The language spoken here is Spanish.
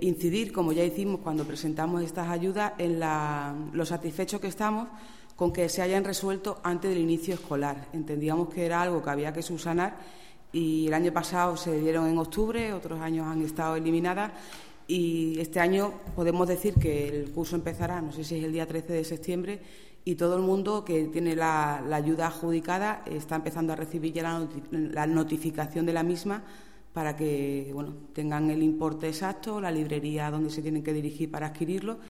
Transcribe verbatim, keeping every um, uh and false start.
incidir, como ya hicimos cuando presentamos estas ayudas, en la, lo satisfechos que estamos con que se hayan resuelto antes del inicio escolar. Entendíamos que era algo que había que subsanar y el año pasado se dieron en octubre, otros años han estado eliminadas y este año podemos decir que el curso empezará, no sé si es el día trece de septiembre, y todo el mundo que tiene la, la ayuda adjudicada está empezando a recibir ya la, noti la notificación de la misma para que bueno, tengan el importe exacto, la librería donde se tienen que dirigir para adquirirlo